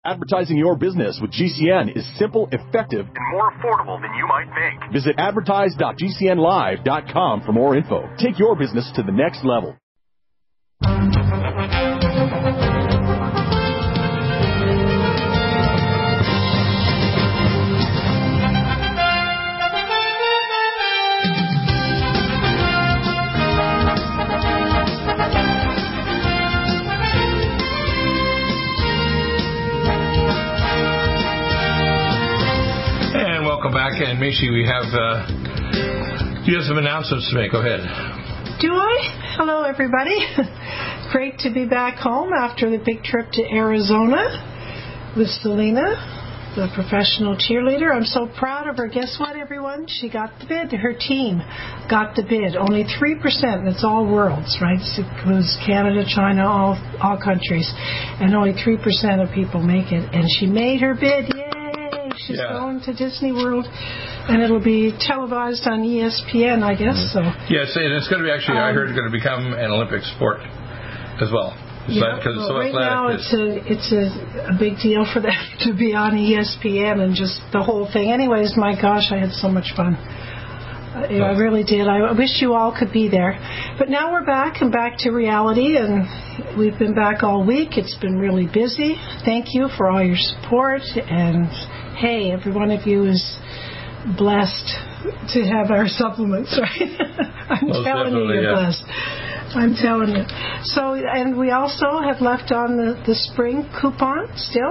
Advertising your business with GCN is simple, effective, and more affordable than you might think. Visit advertise.gcnlive.com for more info. Take your business to the next level. Welcome back, and Mishi, we have you have some announcements to make. Go ahead. Do I? Hello, everybody. Great to be back home after the big trip to Arizona with Selena, the professional cheerleader. I'm so proud of her. Guess what, everyone? She got the bid. Her team got the bid. Only 3%, and it's all worlds, right? It includes Canada, China, all countries, and only 3% of people make it. And she made her bid. Yay! She's going to Disney World, and it'll be televised on ESPN, I guess. So yes, and it's going to be actually. I heard it's going to become an Olympic sport as well. Right now it's a big deal for them to be on ESPN and just the whole thing. Anyways, my gosh, I had so much fun. I really did. I wish you all could be there. But now we're back and back to reality, and we've been back all week. It's been really busy. Thank you for all your support, and hey, every one of you is blessed to have our supplements, right? I'm telling you, you're blessed. I'm telling you. So, and we also have left on the spring coupon still,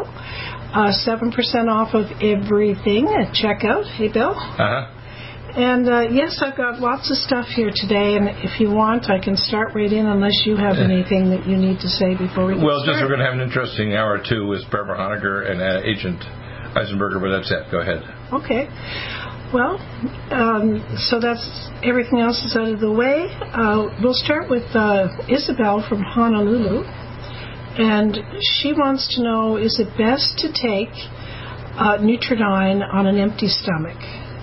7% off of everything at checkout. Hey, Bill? Uh-huh. And, yes, I've got lots of stuff here today, and if you want, I can start right in unless you have anything that you need to say before we get started. We're going to have an interesting hour or two with Barbara Honegger and Agent Eisenberger, but that's it. Go ahead. Okay. Well, so that's everything else is out of the way. We'll start with Isabel from Honolulu, and she wants to know, is it best to take Nutridyne on an empty stomach?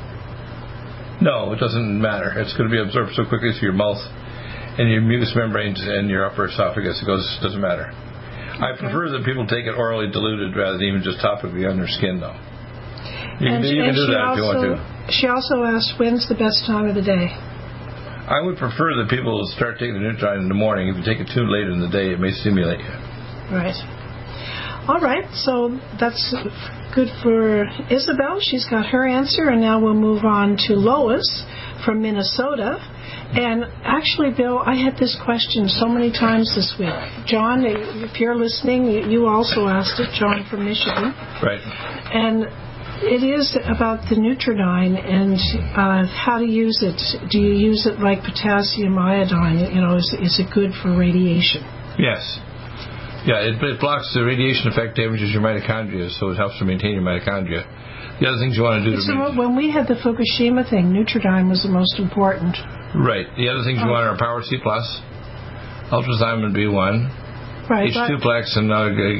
No, it doesn't matter. It's going to be absorbed so quickly through your mouth and your mucous membranes and your upper esophagus. It doesn't matter. I prefer that people take it orally diluted rather than even just topically on their skin, though. You can do that if you want to. She also asked, when's the best time of the day? I would prefer that people start taking the Nutridyne in the morning. If you take it too late in the day, it may stimulate you. Right. All right, so that's good for Isabel. She's got her answer, and now we'll move on to Lois from Minnesota. And actually, Bill, I had this question so many times this week. John, if you're listening, you also asked it, John from Michigan. Right. And it is about the Nutridyne and how to use it. Do you use it like potassium iodine? You know, is it good for radiation? Yes. Yeah, it blocks the radiation effect, damages your mitochondria, so it helps to maintain your mitochondria. The other things you want to do when we had the Fukushima thing, Nutridyne was the most important. Right. The other things you want are Power C+, Ultrazyme B1, right, H2plex, and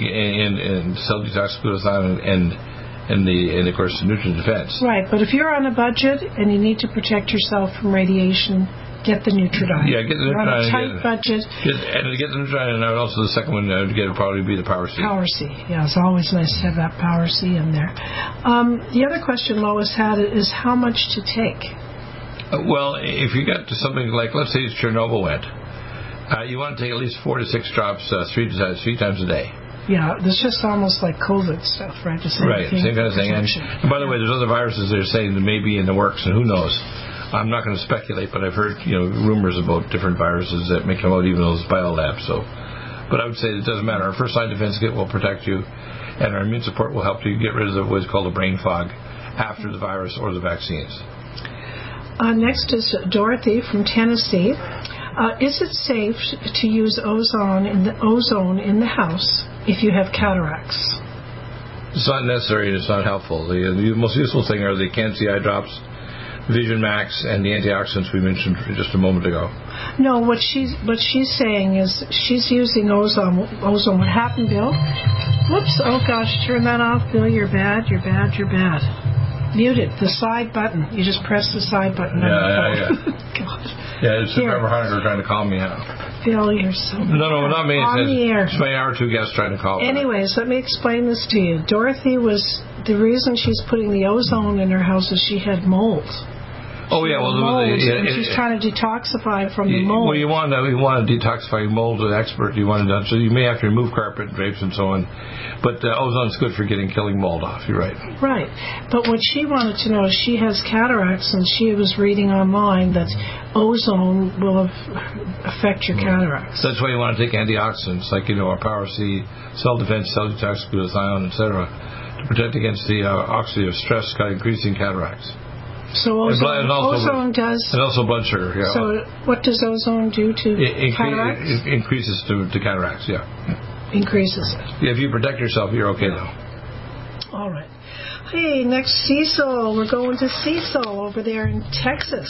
cell detox glutathione, and of course the Nutrient Defense. Right, but if you're on a budget and you need to protect yourself from radiation, get the Nutridyne. Yeah, get the Nutridyne. On a tight budget. And to get the Nutridyne, and also the second one to get would probably be the Power C. Power C, yeah, it's always nice to have that Power C in there. The other question Lois had is how much to take? Well, if you get to something like, let's say Chernobyl went, you want to take at least 4 to 6 drops three times a day. Yeah, it's just almost like COVID stuff, right? Right, same kind of thing. And by the way, there's other viruses they're saying that may be in the works, and who knows? I'm not going to speculate, but I've heard rumors about different viruses that may come out even in those biolabs. But I would say it doesn't matter. Our first line defense kit will protect you, and our immune support will help you get rid of what's called a brain fog after the virus or the vaccines. Next is Dorothy from Tennessee. Is it safe to use ozone in the house if you have cataracts? It's not necessary and it's not helpful. The most useful thing are the Can-C eye drops, Vision Max, and the antioxidants we mentioned just a moment ago. No, what she's saying is she's using ozone. What happened, Bill? Whoops! Oh gosh, turn that off, Bill. You're bad. Mute it. The side button. You just press the side button. Yeah. God. Yeah, it's Barbara Honegger trying to call me out. Bill, you're so No, not me. On the air. It's my hour 2 guest trying to call. Anyways, let me explain this to you. Dorothy the reason she's putting the ozone in her house is she had mold. Oh yeah, well, she's trying to detoxify from the mold. Well, you want to detoxify mold to the expert. You want to do so. You may have to remove carpet drapes and so on, but ozone's good for killing mold off. You're right. Right, but what she wanted to know is she has cataracts, and she was reading online that ozone will affect your cataracts. That's why you want to take antioxidants like our Power C, cell defense, cell detox, glutathione, etc., to protect against the oxidative stress increasing cataracts. So ozone does... And also blood sugar, yeah. So what does ozone do to cataracts? It increases to cataracts, yeah. Increases it. Yeah, if you protect yourself, you're okay, though. All right. Hey, next Cecil. We're going to Cecil over there in Texas.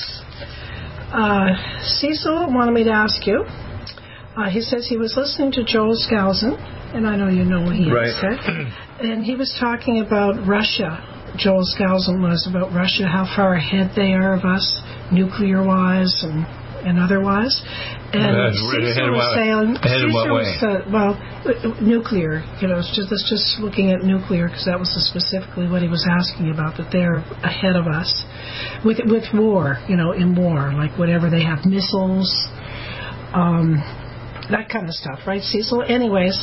Cecil wanted me to ask you. He says he was listening to Joel Skousen, and I know you know what he said. And he was talking about Russia. Joel Skousen was about Russia, how far ahead they are of us, nuclear-wise and otherwise. And Cecil was saying, nuclear. It's just looking at nuclear because that was specifically what he was asking about. That they're ahead of us with war. In war, like whatever they have, missiles, that kind of stuff, right, Cecil? Anyways.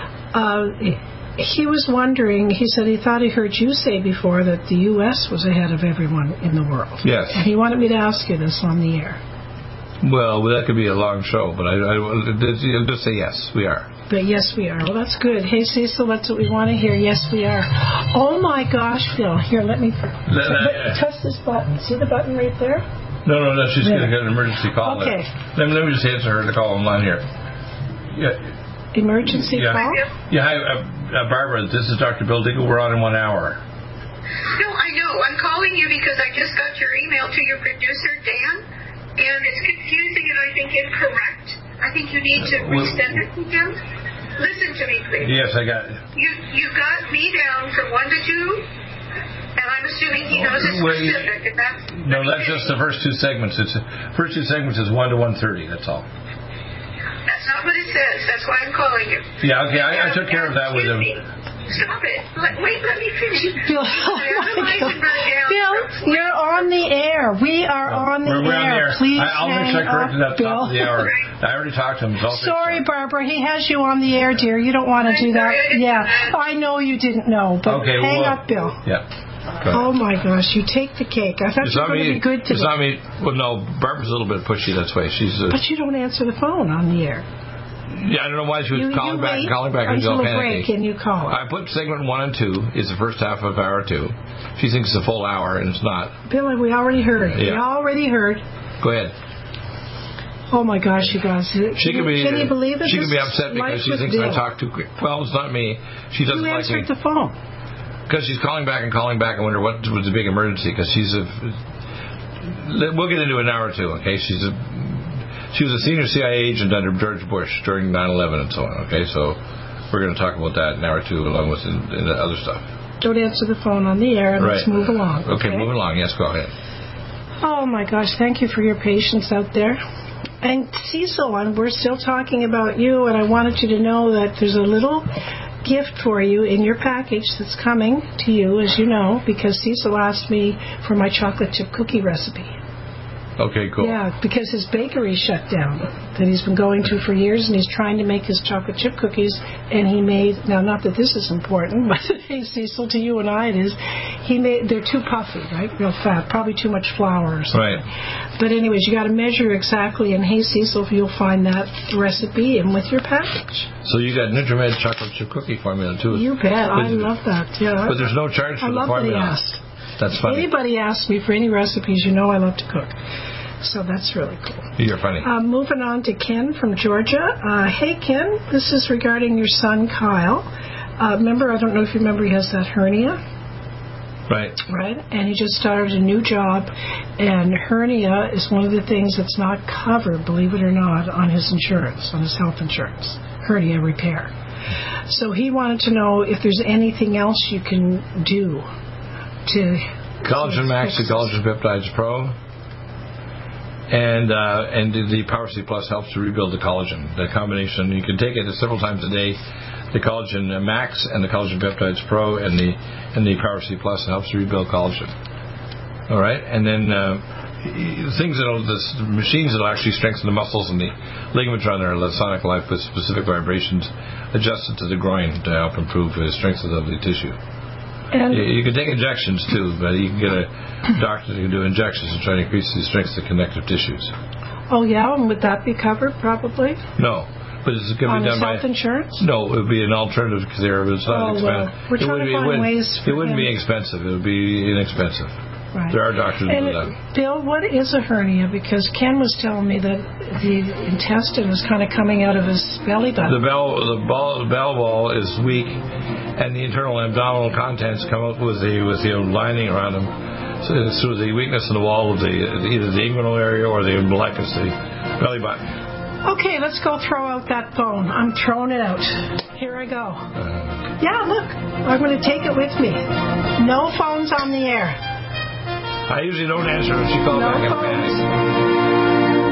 He was wondering, he said he thought he heard you say before that the U.S. was ahead of everyone in the world. Yes. And he wanted me to ask you this on the air. Well, that could be a long show, but I'll just say yes, we are. But yes, we are. Well, that's good. Hey, Cecil, that's what we want to hear. Yes, we are. Oh, my gosh, Phil. Here, let me touch this button. See the button right there? No, she's going to get an emergency call. Okay. Let me just answer her to call online here. Yeah. Emergency call? Yeah, hi, Barbara, this is Dr. Bill Diggle. We're on in 1 hour. No, I know. I'm calling you because I just got your email to your producer, Dan, and it's confusing and I think incorrect. I think you need to resend it to him. Listen to me, please. Yes, I got it. You got me down from 1 to 2, and I'm assuming he knows it's specific. No, that's just the first 2 segments. First 2 segments is 1 to 1:30. That's all. That's not what it says. That's why I'm calling you. Yeah, okay. I took care of that with him. Stop it. Let me finish. Bill, Bill, you're on the air. We are on the air. Please I'll make sure I corrected that top of the hour. Right. I already talked to him. Sorry, Barbara. He has you on the air, dear. You don't want to do that. Yeah, I know you didn't know, but hang up, Bill. Yeah. Oh my gosh, you take the cake. I thought you were going to be good today. It's not me. Well, no, Barbara's a little bit pushy. That's why but you don't answer the phone on the air. Yeah, I don't know why she was calling back until a break, and you call her. I put segment 1 and 2 is the first half of hour 2. She thinks it's a full hour, and it's not. Billy, we already heard. Yeah. We already heard. Go ahead. Oh my gosh, you guys! Can you believe it? She could be upset because she thinks I talk too quick. Well, it's not me. She doesn't like me. You answered the phone. Because she's calling back. I wonder what was the big emergency. Because we'll get into it in an hour or 2. Okay, she was a senior CIA agent under George Bush during 9/11 and so on. Okay, so we're going to talk about that in an hour or 2 along with the other stuff. Don't answer the phone on the air. Let's move along. Okay, moving along. Yes, go ahead. Oh my gosh, thank you for your patience out there. And Cecil, we're still talking about you, and I wanted you to know that there's a little gift for you in your package that's coming to you, as you know, because Cecil asked me for my chocolate chip cookie recipe. Okay, cool. Yeah, because his bakery shut down that he's been going to for years, and he's trying to make his chocolate chip cookies, and he made, now not that this is important, but hey, Cecil, to you and I it is, they're too puffy, right, real fat, probably too much flour or something. Right. But anyways, you got to measure exactly, and hey, Cecil, you'll find that recipe in with your package. So you got Nutrimed chocolate chip cookie formula too. You bet, I love that, yeah. But there's no charge for the formula. I love that he asked. That's funny. Anybody asks me for any recipes, you know I love to cook. So that's really cool. You're funny. Moving on to Ken from Georgia. Hey, Ken, this is regarding your son, Kyle. Remember, I don't know if you remember, he has that hernia. Right. Right? And he just started a new job, and hernia is one of the things that's not covered, believe it or not, on his insurance, on his health insurance, hernia repair. So he wanted to know if there's anything else you can do to... Collagen Max, the Collagen Peptides Pro. And the Power C Plus helps to rebuild the collagen. The combination, you can take it several times a day. The Collagen Max and the Collagen Peptides Pro and the Power C Plus helps to rebuild collagen. All right, and then the machines that'll actually strengthen the muscles and the ligaments around there, the Sonic Life with specific vibrations adjusted to the groin to help improve the strength of the tissue. And you can take injections too, but you can get a doctor that can do injections to try to increase the strength of the connective tissues. Oh yeah, and would that be covered probably? No. But is it going to be done by insurance? No, it would be an alternative because it's not expensive. We're trying to find ways. It wouldn't be expensive. It would be inexpensive. Right. There are doctors who do that. Bill, what is a hernia? Because Ken was telling me that the intestine is kind of coming out of his belly button. The bowel wall is weak, and the internal abdominal contents come up with the lining around them. So it's through the weakness in the wall of either the inguinal area or the umbilicus, the belly button. Okay, let's go throw out that phone. I'm throwing it out. Here I go. Yeah, look. I'm going to take it with me. No phones on the air. I usually don't answer when she calls back in panic.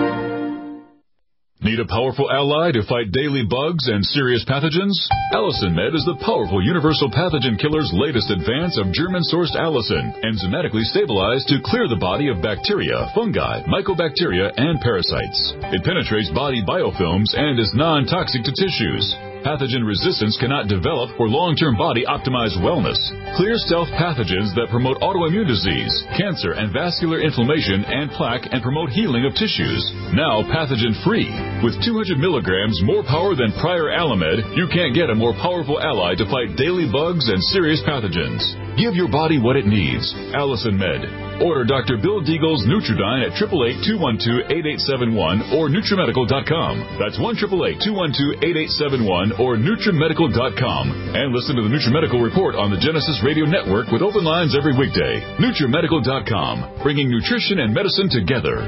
Need a powerful ally to fight daily bugs and serious pathogens? Allicin Med is the powerful universal pathogen killer's latest advance of German-sourced allicin, enzymatically stabilized to clear the body of bacteria, fungi, mycobacteria, and parasites. It penetrates body biofilms and is non-toxic to tissues. Pathogen resistance cannot develop for long-term body-optimized wellness. Clear stealth pathogens that promote autoimmune disease, cancer, and vascular inflammation and plaque and promote healing of tissues. Now pathogen-free. With 200 milligrams more power than prior Alamed, you can't get a more powerful ally to fight daily bugs and serious pathogens. Give your body what it needs. Allicin Med. Order Dr. Bill Deagle's Nutridyne at 888-212-8871 or NutriMedical.com. That's 1-888-212-8871 or NutriMedical.com. And listen to the NutriMedical Report on the Genesis Radio Network with open lines every weekday. NutriMedical.com, bringing nutrition and medicine together.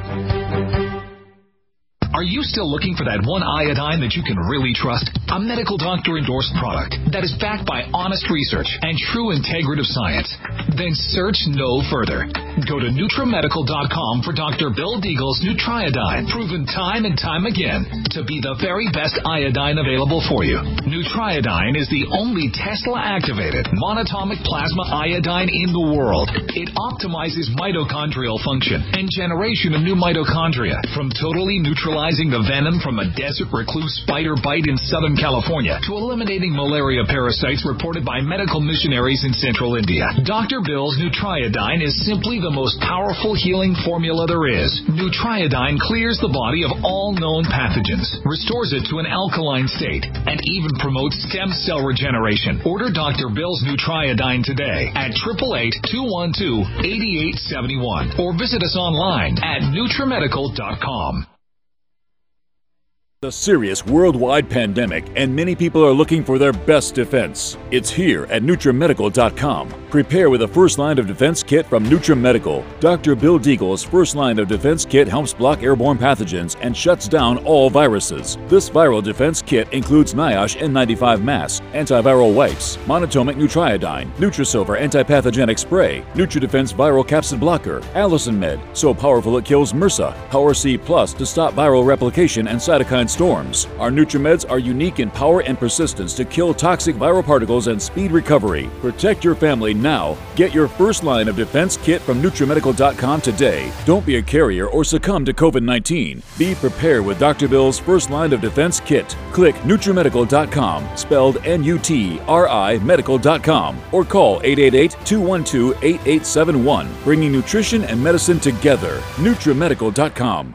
Are you still looking for that one iodine that you can really trust? A medical doctor-endorsed product that is backed by honest research and true integrative science? Then search no further. Go to NutriMedical.com for Dr. Bill Deagle's Nutriodine, proven time and time again to be the very best iodine available for you. Nutriodine is the only Tesla-activated monatomic plasma iodine in the world. It optimizes mitochondrial function and generation of new mitochondria from totally neutralizing the venom from a desert recluse spider bite in Southern California to eliminating malaria parasites reported by medical missionaries in central India. Dr. Bill's Nutriodine is simply the most powerful healing formula there is. Nutriodine clears the body of all known pathogens, restores it to an alkaline state, and even promotes stem cell regeneration. Order Dr. Bill's Nutriodine today at 888-212-8871 or visit us online at NutriMedical.com. A serious worldwide pandemic, and many people are looking for their best defense. It's here at NutriMedical.com. Prepare with a first line of defense kit from NutriMedical. Dr. Bill Deagle's first line of defense kit helps block airborne pathogens and shuts down all viruses. This viral defense kit includes NIOSH N95 mask, antiviral wipes, monatomic Nutriodine, Nutrisilver antipathogenic spray, NutriDefense viral capsid blocker, Allicin Med, so powerful it kills MRSA, Power C Plus to stop viral replication and cytokine storms. Our NutriMeds are unique in power and persistence to kill toxic viral particles and speed recovery. Protect your family now. Get your first line of defense kit from NutriMedical.com today. Don't be a carrier or succumb to COVID-19. Be prepared with Dr. Bill's first line of defense kit. Click NutriMedical.com, spelled N-U-T-R-I Medical.com, or call 888-212-8871, bringing nutrition and medicine together. NutriMedical.com.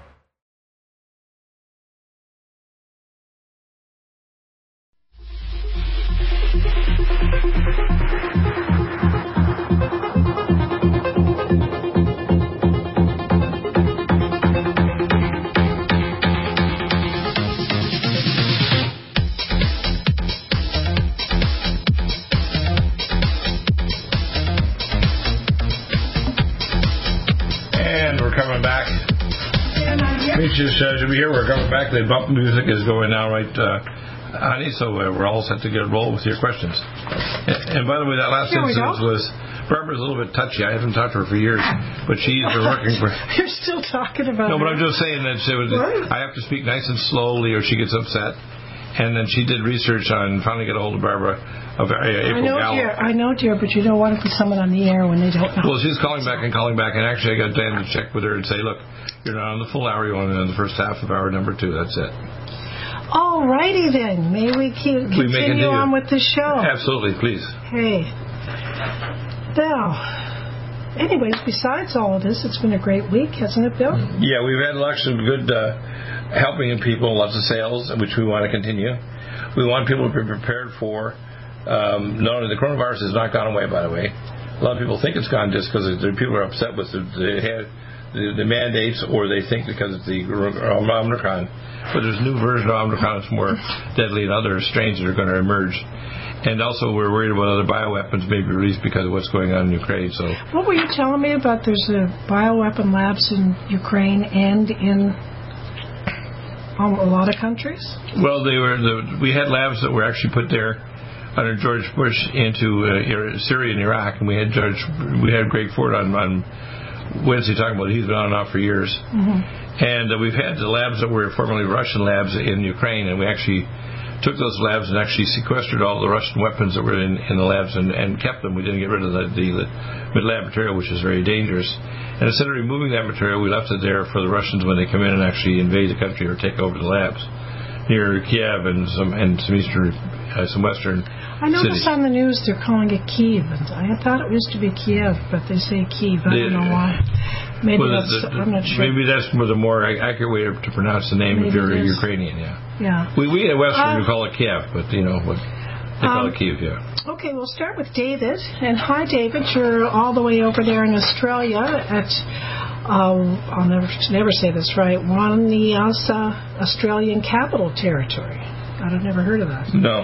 Should be here. We're coming back. The bump music is going now, right, honey? So we're all set to get roll with your questions. And by the way, that last instance was Barbara's a little bit touchy. I haven't talked to her for years, but she's been working for... You're still talking about No, her. but I'm just saying that I have to speak nice and slowly or she gets upset. And then she did research on finally get a hold of Barbara of April Gallo. I know, dear, but you don't want to put someone on the air when they don't know. Well, she's calling back, and actually I got Dan to check with her and say, look, you're not on the full hour, you're only on the first half of hour number 2. That's it. All righty then. May we continue on with the show? Absolutely, please. Hey. Now, anyways, besides all of this, it's been a great week, hasn't it, Bill? Yeah, we've had lots of good helping people, lots of sales, which we want to continue. We want people to be prepared for. Not only the coronavirus has not gone away, by the way. A lot of people think it's gone just because people are upset with the mandates, or they think because it's the Omicron. But there's a new version of Omicron that's more deadly, and other strains that are going to emerge. And also, we're worried about other bioweapons may be released because of what's going on in Ukraine. So, what were you telling me about? There's bioweapon labs in Ukraine and in a lot of countries? Well, we had labs that were actually put there under George Bush into Syria and Iraq, and we had Greg Ford on Wednesday talking about it. He's been on and off for years. Mm-hmm. And we've had the labs that were formerly Russian labs in Ukraine, and we actually took those labs and actually sequestered all the Russian weapons that were in the labs and kept them. We didn't get rid of the mid-lab material, which is very dangerous. And instead of removing that material, we left it there for the Russians when they come in and actually invade the country or take over the labs near Kiev and some western I noticed cities. on the news they're calling it Kyiv. I thought it used to be Kiev, but they say Kyiv. I don't know why. Maybe I'm not sure. Maybe that's the more accurate way to pronounce the name if you're Ukrainian. Yeah. We in Western we call it Kiev, but they call it Kyiv. Yeah. Okay, we'll start with David. And hi, David. You're all the way over there in Australia at I'll never say this right. Waniasa Australian Capital Territory. I've never heard of that. No.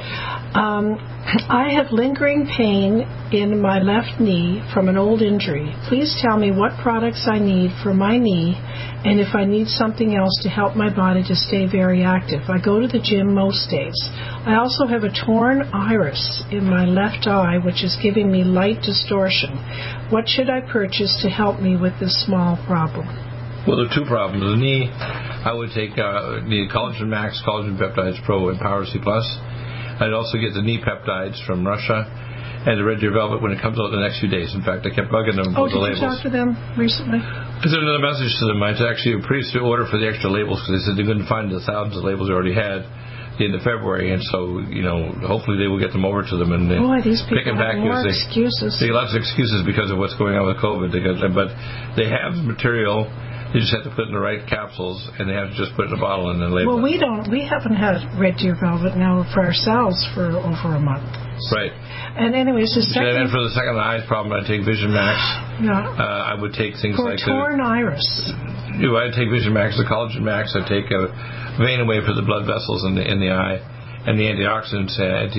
I have lingering pain in my left knee from an old injury. Please tell me what products I need for my knee and if I need something else to help my body to stay very active. I go to the gym most days. I also have a torn iris in my left eye, which is giving me light distortion. What should I purchase to help me with this small problem? Well, there are two problems. The knee, I would take the Collagen Max, Collagen Peptides Pro, and Power C+. I'd also get the knee peptides from Russia and the Red Deer Velvet when it comes out in the next few days. In fact, I kept bugging them for the labels. Did you talk to them recently? I sent another message to them. I actually approved the order for the extra labels because they said they couldn't find the thousands of labels they already had at the end of February, and so, hopefully they will get them over to them. And these people have more excuses. They get lots of excuses because of what's going on with COVID. But they have the material. You just have to put it in the right capsules, and they have to just put it in a bottle and then label it. Well, we haven't had Red Deer Velvet now for ourselves for over a month. Right. And anyways, and then for the second eye problem, I'd take Vision Max. Yeah. I would take things for like torn iris. I'd take Vision Max, the Collagen Max. I'd take a Vein Away for the blood vessels in the eye, and the antioxidants,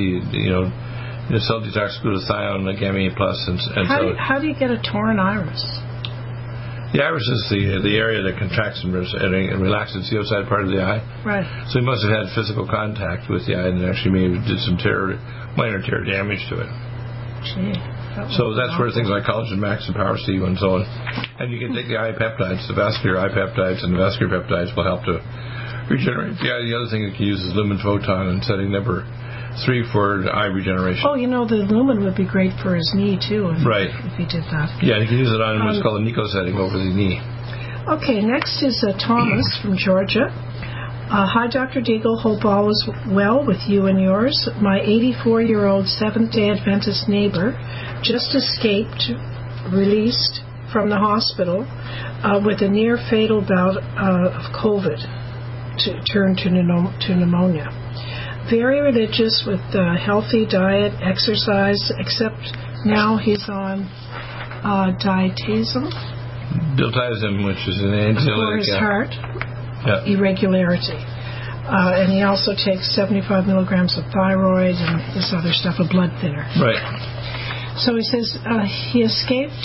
the cell detox glutathione, the Gamma A+. How do you get a torn iris? The iris is the area that contracts and relaxes the outside part of the eye. Right. So he must have had physical contact with the eye and actually maybe did some minor tear damage to it. Gee. So that's where things like Collagen Max and Power C and so on. And you can take the eye peptides, the vascular eye peptides, and the vascular peptides will help to regenerate the eye. The other thing you can use is Lumen Photon and setting number 3 for eye regeneration. Oh, the Lumen would be great for his knee, too, if he did that. Yeah, you can use it on what's called a Nico setting over the knee. Okay, next is Thomas from Georgia. Hi, Dr. Deagle. Hope all is well with you and yours. My 84-year-old Seventh-day Adventist neighbor just released from the hospital with a near-fatal bout of COVID turned to pneumonia. Very religious with a healthy diet, exercise, except now he's on diazepam. Diltiazem, which is an anxiolytic. For his heart irregularity. And he also takes 75 milligrams of thyroid and this other stuff, a blood thinner. Right. So he says he escaped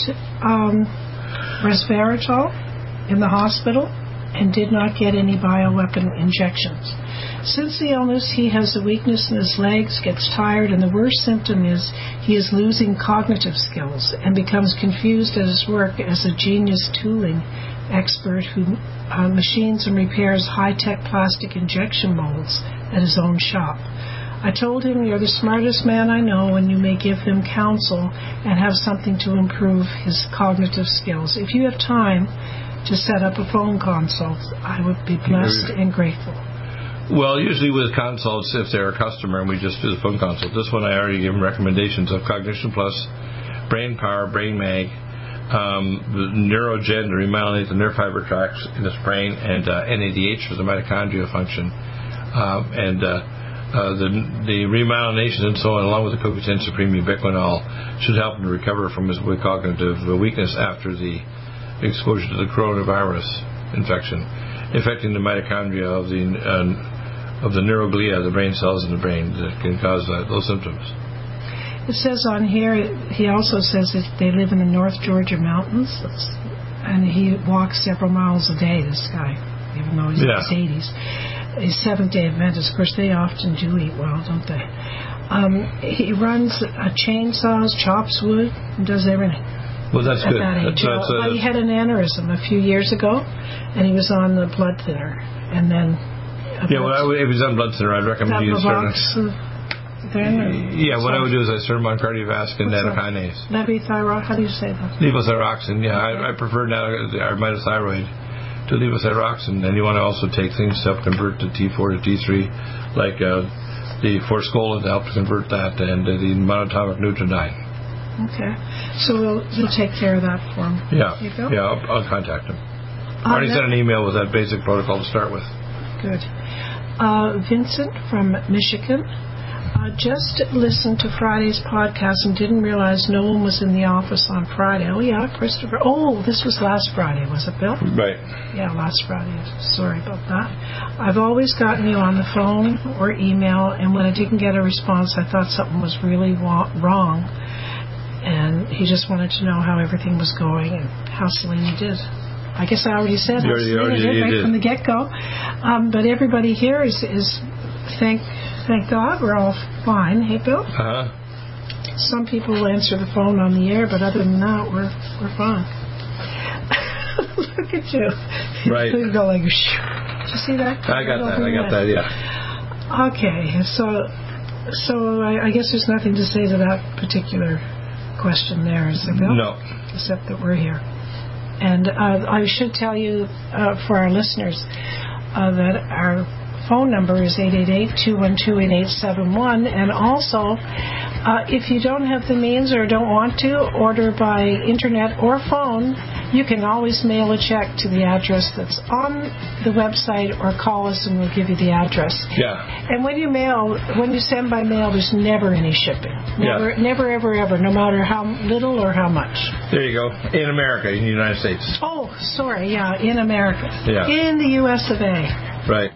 resveratrol in the hospital and did not get any bioweapon injections. Since the illness, he has a weakness in his legs, gets tired, and the worst symptom is he is losing cognitive skills and becomes confused at his work as a genius tooling expert who machines and repairs high-tech plastic injection molds at his own shop. I told him, you're the smartest man I know, and you may give him counsel and have something to improve his cognitive skills. If you have time to set up a phone consult, I would be blessed and grateful. Well, usually with consults, if they're a customer and we just do the phone consult, this one I already give them recommendations of Cognition Plus, Brain Power, Brain Mag, Neurogen to remyelinate the nerve fiber tracts in his brain, and NADH for the mitochondrial function, and the remyelination and so on, along with the CoQ10 Supreme Ubiquinol, should help him to recover from his cognitive weakness after the exposure to the coronavirus infection, affecting the mitochondria of the neuroglia, the brain cells in the brain, that can cause those symptoms. It says on here, he also says that they live in the North Georgia mountains, and he walks several miles a day, this guy, even though he's in his 80s. He's Seventh-day Adventist. Of course, they often do eat well, don't they? He runs chainsaws, chops wood, and does everything. Well, that's good. He had an aneurysm a few years ago, and he was on the blood thinner. And then... if he was on blood thinner, I'd recommend you start... what I would do is I start him on cardiovascular and nattokinase. Levothyroxine, how do you say that? Levothyroxine, I prefer mitothyroid to levothyroxine. And you want to also take things to help convert to T4 to T3, like the forskolin to help to convert that, and the monatomic Nutridyne. Okay. So we'll take care of that for him. I'll contact him. I already sent an email with that basic protocol to start with. Good. Vincent from Michigan. Just listened to Friday's podcast and didn't realize no one was in the office on Friday. Oh, yeah, Christopher. Oh, this was last Friday, was it, Bill? Right. Yeah, last Friday. Sorry about that. I've always gotten you on the phone or email, and when I didn't get a response, I thought something was really wrong. And he just wanted to know how everything was going and how Selena did. I guess I already said how Selena did right from the get-go. But everybody here is thank God, we're all fine. Hey, Bill? Uh-huh. Some people will answer the phone on the air, but other than that, we're fine. Look at you. Right. You go like, shh. Did you see that? I got that, yeah. Okay, so I guess there's nothing to say to that particular question there, is there, Bill? No. Except that we're here. And I should tell you, for our listeners, that our phone number is 888-212-8871, and also if you don't have the means or don't want to order by internet or phone, you can always mail a check to the address that's on the website, or call us and we'll give you the address. Yeah. And when you send by mail, there's never any shipping. Never, ever, no matter how little or how much. There you go. In America, in the United States. Oh, sorry, in America. Yeah. In the U.S. of A. Right.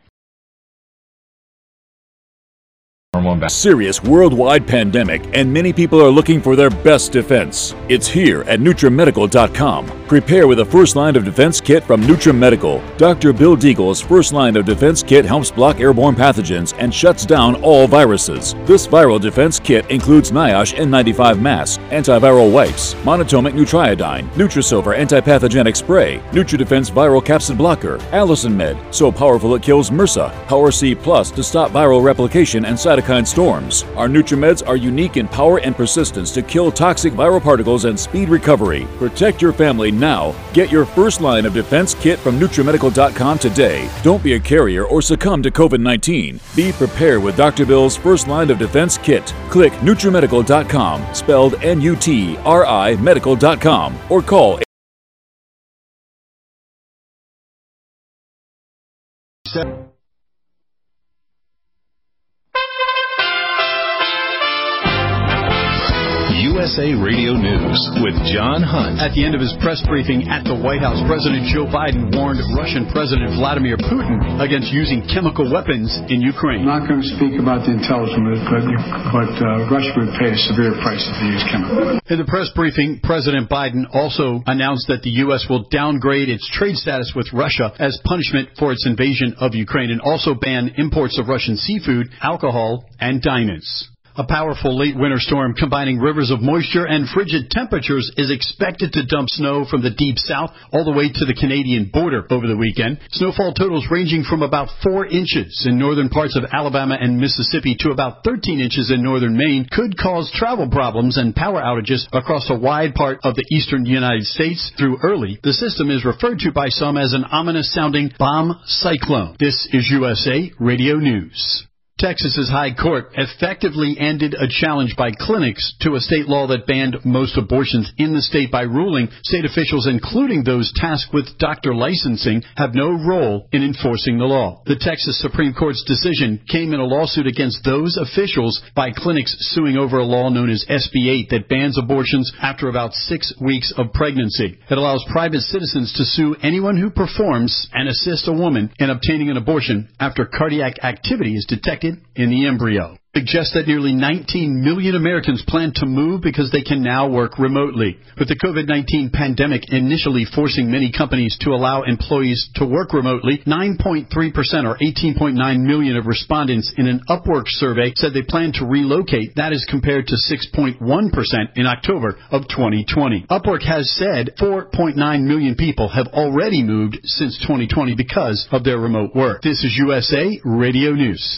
Serious worldwide pandemic, and many people are looking for their best defense. It's here at NutriMedical.com. Prepare with a first line of defense kit from NutriMedical. Dr. Bill Deagle's first line of defense kit helps block airborne pathogens and shuts down all viruses. This viral defense kit includes NIOSH N95 mask, antiviral wipes, monatomic Nutriodine, Nutrisilver antipathogenic spray, NutriDefense viral capsid blocker, Allison Med, so powerful it kills MRSA, Power C Plus to stop viral replication and cytokine storms. Our NutriMeds are unique in power and persistence to kill toxic viral particles and speed recovery. Protect your family now. Get your first line of defense kit from NutriMedical.com today. Don't be a carrier or succumb to COVID-19. Be prepared with Dr. Bill's first line of defense kit. Click NutriMedical.com, spelled NUTRI medical.com, or call USA Radio News with John Hunt. At the end of his press briefing at the White House, President Joe Biden warned Russian President Vladimir Putin against using chemical weapons in Ukraine. I'm not going to speak about the intelligence, but Russia would pay a severe price if they use chemical weapons. In the press briefing, President Biden also announced that the U.S. will downgrade its trade status with Russia as punishment for its invasion of Ukraine and also ban imports of Russian seafood, alcohol, and diamonds. A powerful late winter storm combining rivers of moisture and frigid temperatures is expected to dump snow from the deep south all the way to the Canadian border over the weekend. Snowfall totals ranging from about 4 inches in northern parts of Alabama and Mississippi to about 13 inches in northern Maine could cause travel problems and power outages across a wide part of the eastern United States through early. The system is referred to by some as an ominous-sounding bomb cyclone. This is USA Radio News. Texas's High Court effectively ended a challenge by clinics to a state law that banned most abortions in the state by ruling state officials, including those tasked with doctor licensing, have no role in enforcing the law. The Texas Supreme Court's decision came in a lawsuit against those officials by clinics suing over a law known as SB 8 that bans abortions after about 6 weeks of pregnancy. It allows private citizens to sue anyone who performs and assists a woman in obtaining an abortion after cardiac activity is detected in the embryo. Suggests that nearly 19 million Americans plan to move because they can now work remotely. With the COVID-19 pandemic initially forcing many companies to allow employees to work remotely, 9.3% or 18.9 million of respondents in an Upwork survey said they plan to relocate. That is compared to 6.1% in October of 2020. Upwork has said 4.9 million people have already moved since 2020 because of their remote work. This is USA Radio News.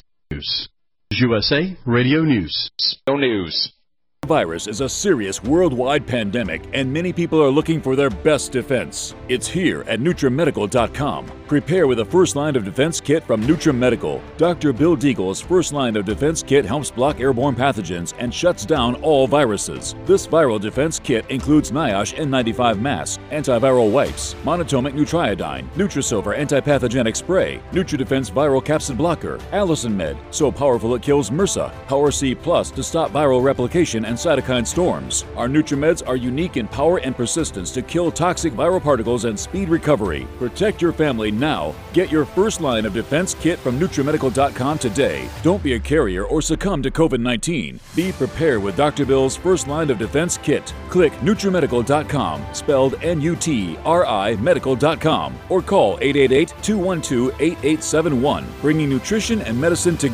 USA Radio News. News. Virus is a serious worldwide pandemic, and many people are looking for their best defense. It's here at NutriMedical.com. Prepare with a first line of defense kit from NutriMedical. Dr. Bill Deagle's first line of defense kit helps block airborne pathogens and shuts down all viruses. This viral defense kit includes NIOSH N95 mask, antiviral wipes, monatomic Nutriodine, Nutrisilver antipathogenic spray, NutriDefense viral capsid blocker, Allison Med, so powerful it kills MRSA, Power C Plus to stop viral replication and cytokine storms. Our NutriMeds are unique in power and persistence to kill toxic viral particles and speed recovery. Protect your family now. Get your first line of defense kit from NutriMedical.com today. Don't be a carrier or succumb to COVID-19. Be prepared with Dr. Bill's first line of defense kit. Click NutriMedical.com, spelled N-U-T-R-I Medical.com, or call 888-212-8871, bringing nutrition and medicine together.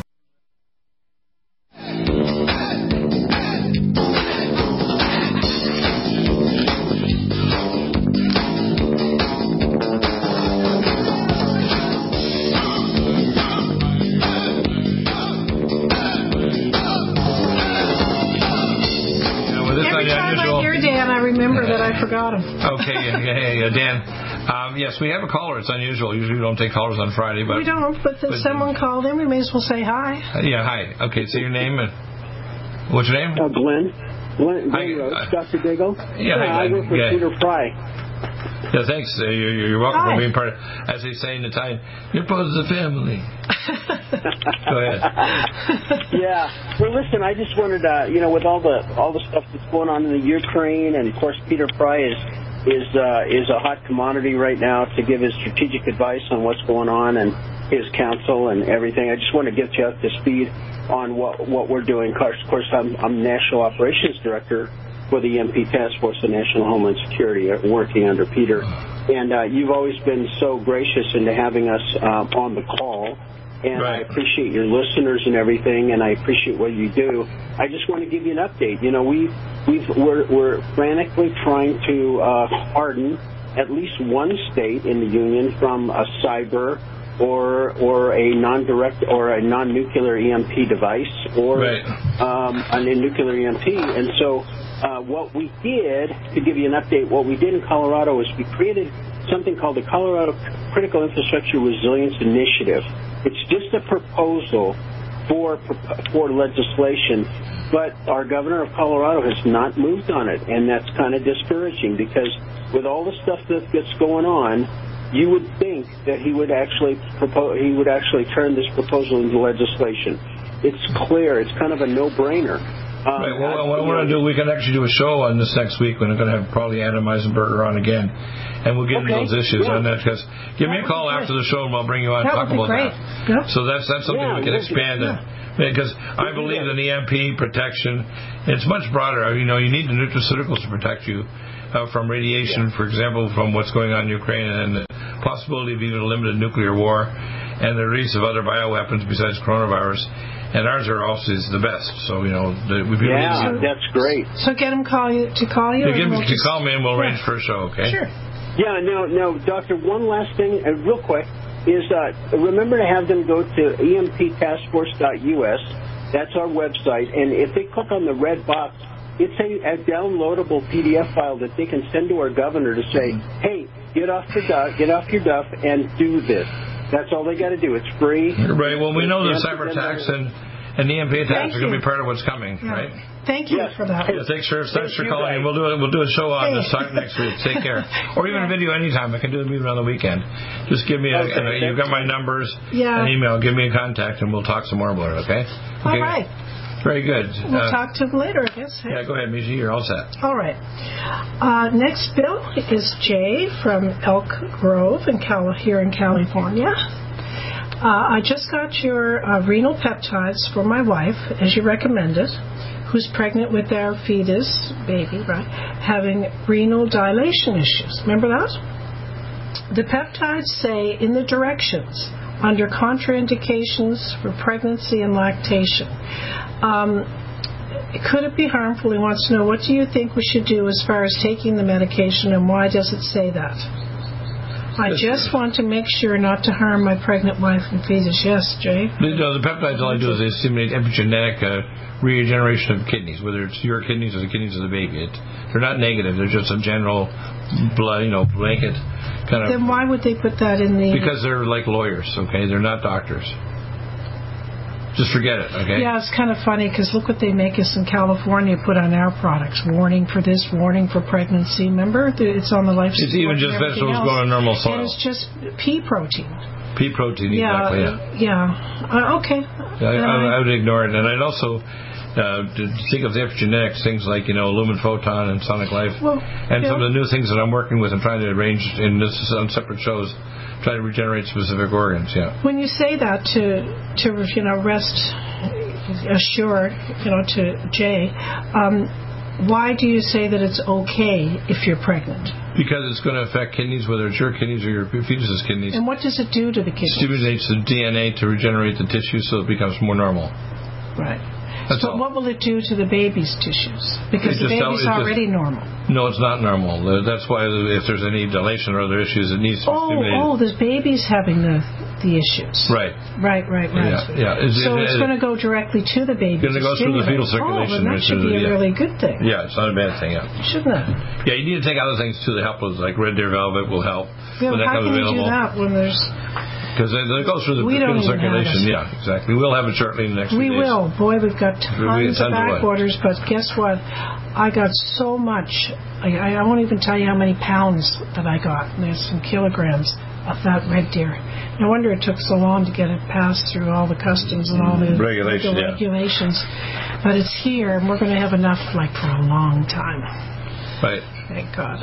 Forgot him. Okay, yeah, Dan. Yes, we have a caller. It's unusual. Usually we don't take callers on Friday, but we don't. But someone called in. We may as well say hi. Yeah, hi. Okay, say your name and what's your name? Glenn. Glenn Rhodes, Dr. Diggle. Yeah, hi, I work for Peter Fry. Yeah, thanks. You're welcome for being part of. As they say in Italian, you're part of the family. Go ahead. Yeah. Well, listen, I just wanted to, with all the stuff that's going on in the Ukraine, and of course Peter Fry is a hot commodity right now to give his strategic advice on what's going on and his counsel and everything. I just want to get you up to speed on what we're doing. Of course, I'm National Operations Director for the EMP Task Force of National Homeland Security, working under Peter. And you've always been so gracious into having us on the call. And right. I appreciate your listeners and everything, and I appreciate what you do. I just want to give you an update. We're frantically trying to harden at least one state in the union from a cyber or a non-direct or a non-nuclear EMP device or a nuclear EMP. And so what we did, to give you an update, what we did in Colorado is we created something called the Colorado Critical Infrastructure Resilience Initiative. It's just a proposal for legislation, but our governor of Colorado has not moved on it, and that's kind of discouraging because with all the stuff that's going on, you would think that he would actually turn this proposal into legislation. It's clear. It's kind of a no-brainer. Right. Well, what I want to do, we can actually do a show on this next week. We're going to have probably Adam Eisenberger on again, and we'll get into those issues on that. Because give me a call after the show, and we'll bring you on and talk about that. Yep. So that's something we can expand. Because I believe in EMP protection. It's much broader. You need the nutraceuticals to protect you from radiation, for example, from what's going on in Ukraine, and the possibility of even a limited nuclear war, and the release of other bioweapons besides coronavirus. And ours are also the best. So, that's great. So get him to call you? Call me and we'll arrange for a show, okay? Sure. Yeah, no, Doctor, one last thing, real quick, is remember to have them go to emptaskforce.us. That's our website. And if they click on the red box, it's a downloadable PDF file that they can send to our governor to say, hey, get off your duff and do this. That's all they got to do. It's free. Right. Well, we know the cyber attacks and EMP attacks are going to be part of what's coming, right? Thank you for that. Yeah, thanks for calling. We'll do a show on this next week. Take care. Or even a video anytime. I can do a video on the weekend. Just give me you've got my numbers and email. Give me a contact and we'll talk some more about it. Okay. All right. Very good. We'll talk to him later, I guess. Yeah, go ahead, Miji. You're all set. All right. Next bill is Jay from Elk Grove here in California. I just got your renal peptides for my wife, as you recommended, who's pregnant with our fetus, baby, right, having renal dilation issues. Remember that? The peptides say in the directions under contraindications for pregnancy and lactation. Could it be harmful? He wants to know, what do you think we should do as far as taking the medication, and why does it say that? I just want to make sure not to harm my pregnant wife and fetus. Yes, Jay? The peptides, all I do is they stimulate epigenetic regeneration of kidneys, whether it's your kidneys or the kidneys of the baby. They're not negative. They're just a general blood, blanket kind of. Then why would they put that in the... Because they're like lawyers, okay? They're not doctors. Just forget it, okay? Yeah, it's kind of funny because look what they make us in California put on our products. Warning for this, warning for pregnancy. Remember? It's on the life support. It's even just vegetables going on normal soil. And it's just pea protein. Pea protein, exactly, yeah. Okay. I would ignore it. And I'd also think of the epigenetics, things like, Lumen Photon and Sonic Life. And some of the new things that I'm working with and trying to arrange on separate shows. Try to regenerate specific organs, When you say that to rest assured, to Jay, why do you say that it's okay if you're pregnant? Because it's going to affect kidneys, whether it's your kidneys or your fetus's kidneys. And what does it do to the kidneys? It stimulates the DNA to regenerate the tissue so it becomes more normal. Right. But what will it do to the baby's tissues? Because the baby's already normal. No, it's not normal. That's why if there's any dilation or other issues, it needs to be stimulated. Oh, the baby's having the issues. Right. Right. Yeah. So it's going to go directly to the baby. It's going to go through the fetal circulation. Then that should be a really good thing. Yeah, it's not a bad thing, Shouldn't it? Yeah, you need to take other things too that help with, like Red Deer Velvet will help. Yeah, how can you do that when there's... Because it goes through the fetal circulation. Yeah, exactly. We'll have it shortly in the next few days. We will. Boy, we've got tons of back orders, but guess what? I got so much. I won't even tell you how many pounds that I got. And there's some kilograms of that Red Deer. No wonder it took so long to get it passed through all the customs and all the regulations. But it's here, and we're going to have enough for a long time. Right. Thank God.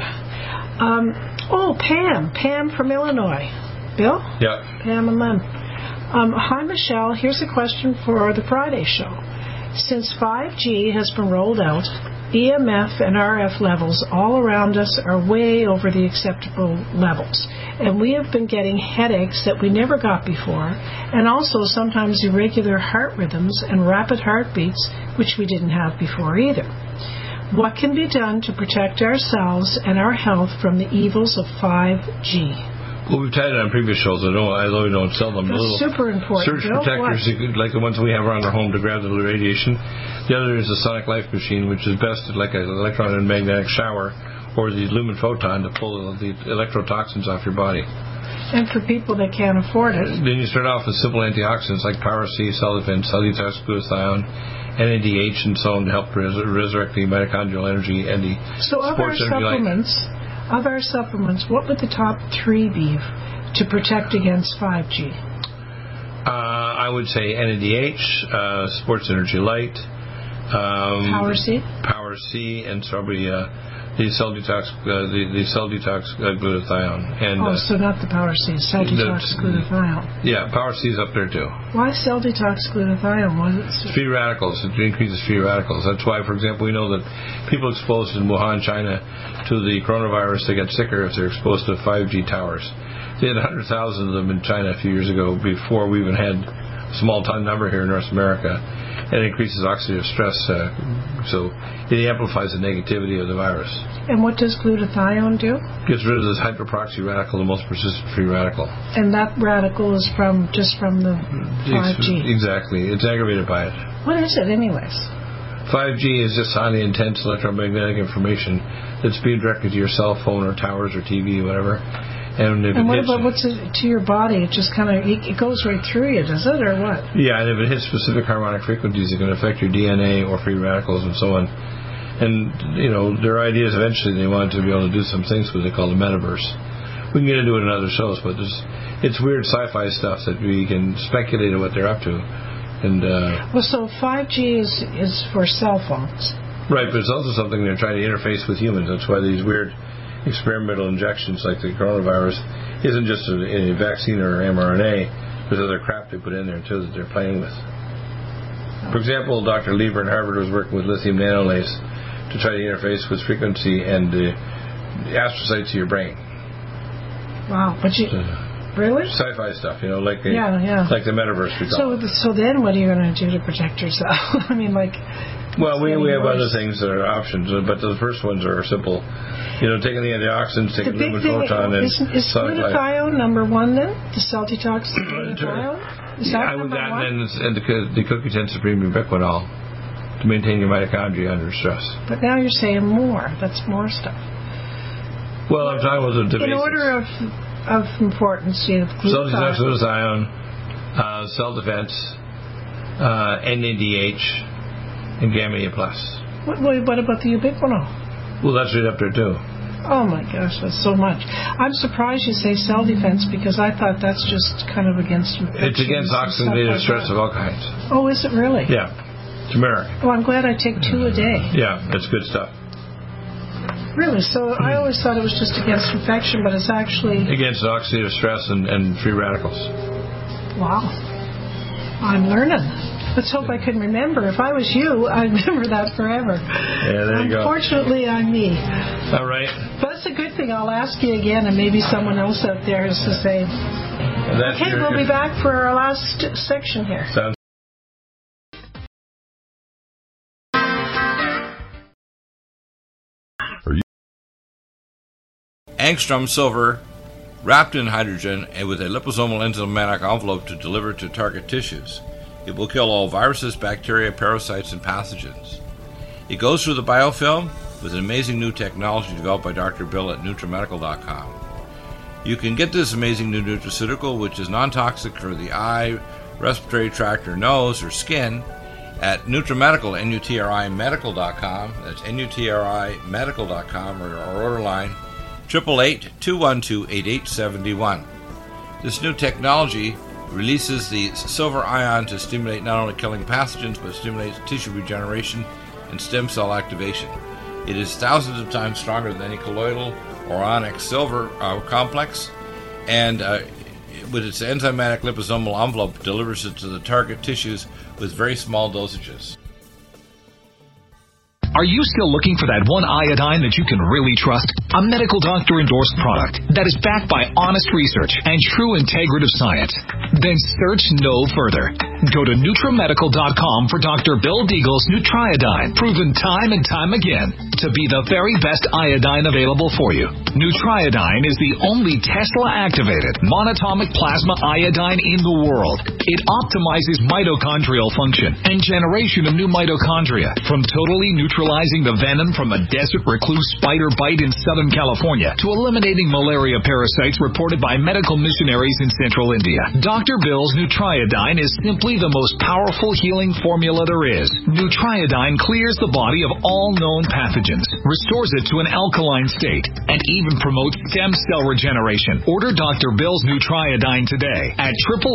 Pam from Illinois. Bill? Yeah. Pam and Len. Hi, Michelle. Here's a question for the Friday show. Since 5G has been rolled out, EMF and RF levels all around us are way over the acceptable levels. And we have been getting headaches that we never got before, and also sometimes irregular heart rhythms and rapid heartbeats, which we didn't have before either. What can be done to protect ourselves and our health from the evils of 5G? Well, we've tried it on previous shows. Although we don't sell them. That's super important. Surge protectors, like the ones we have around our home to grab the radiation. The other is the Sonic Life machine, which is best at like an electron and magnetic shower, or the Lumen Photon to pull the electrotoxins off your body. And for people that can't afford it. Then you start off with simple antioxidants like Power C, Cellophane, cellulose glutathione, NADH, and so on to help resurrect the mitochondrial energy and the sports energy light. Of our supplements, what would the top 3 be to protect against 5G? I would say NADH, Sports Energy Light, Power C? Power C, and probably the cell detox glutathione. And, so not the Power C, cell detox glutathione. Yeah, Power C is up there too. Why cell detox glutathione? Free radicals. It increases free radicals. That's why, for example, we know that people exposed in Wuhan, China, to the coronavirus, they get sicker if they're exposed to 5G towers. They had 100,000 of them in China a few years ago before we even had a small ton number here in North America. And it increases oxidative stress, so it amplifies the negativity of the virus. And what does glutathione do? Gets rid of this hyperproxy radical, the most persistent free radical. And that radical is just from the 5G? Exactly. It's aggravated by it. What is it anyways? 5G is just highly intense electromagnetic information that's being directed to your cell phone or towers or TV or whatever. And what about what's it to your body? It just kind of it goes right through you, does it, or what? Yeah, and if it hits specific harmonic frequencies, it can affect your DNA or free radicals and so on. And their ideas eventually they want to be able to do some things with it called the metaverse. We can get into it in other shows, but it's weird sci-fi stuff that we can speculate on what they're up to. And so 5G is for cell phones, right? But it's also something they're trying to interface with humans. That's why these weird experimental injections like the coronavirus isn't just a vaccine or mRNA. There's other crap they put in there too that they're playing with. For example, Dr. Lieber in Harvard was working with lithium nanolase to try to interface with frequency and the astrocytes of your brain. Wow, but really? Sci-fi stuff, like the metaverse we call it. So then what are you going to do to protect yourself? I mean, well, we have other things that are options, but the first ones are simple. Taking the antioxidants, taking lumen photon, and is glutathione number one then? The cell detox glutathione? Is that number one? And the CoQ10 Supreme ubiquinol to maintain your mitochondria under stress. But now you're saying more. That's more stuff. Well, I'm talking about the basics. In order of importance, you have glutathione. Cell detox glutathione, cell defense, NADH, and gamma A+. What about the ubiquinol? Well, that's right up there too. Oh my gosh, that's so much. I'm surprised you say cell defense because I thought that's just kind of against infection. It's against oxidative stress of all kinds. Oh, is it really? Yeah. Turmeric. Oh, I'm glad I take 2 a day. Yeah, that's good stuff. Really? So I always thought it was just against infection, but it's actually against oxidative stress and free radicals. Wow. I'm learning. Let's hope I can remember. If I was you, I'd remember that forever. Yeah, there you go. Unfortunately, I'm me. All right. But it's a good thing. I'll ask you again, and maybe someone else out there is the same. Okay, we'll be back for our last section here. Sounds Angstrom silver wrapped in hydrogen and with a liposomal enzymatic envelope to deliver to target tissues. It will kill all viruses, bacteria, parasites, and pathogens. It goes through the biofilm with an amazing new technology developed by Dr. Bill at NutriMedical.com. You can get this amazing new nutraceutical, which is non-toxic for the eye, respiratory tract, or nose, or skin, at NutriMedical, NutriMedical.com. That's NutriMedical.com, or our order line 888-212-8871. This new technology releases the silver ion to stimulate not only killing pathogens, but stimulates tissue regeneration and stem cell activation. It is thousands of times stronger than any colloidal or onyx silver complex, and with its enzymatic liposomal envelope, delivers it to the target tissues with very small dosages. Are you still looking for that one iodine that you can really trust? A medical doctor endorsed product that is backed by honest research and true integrative science? Then search no further. Go to NutriMedical.com for Dr. Bill Deagle's Nutriodine, proven time and time again to be the very best iodine available for you. Nutriodine is the only Tesla-activated monatomic plasma iodine in the world. It optimizes mitochondrial function and generation of new mitochondria from totally nutrient neutralizing the venom from a desert recluse spider bite in Southern California to eliminating malaria parasites reported by medical missionaries in central India. Dr. Bill's Nutriodine is simply the most powerful healing formula there is. Nutriodine clears the body of all known pathogens, restores it to an alkaline state, and even promotes stem cell regeneration. Order Dr. Bill's Nutriodine today at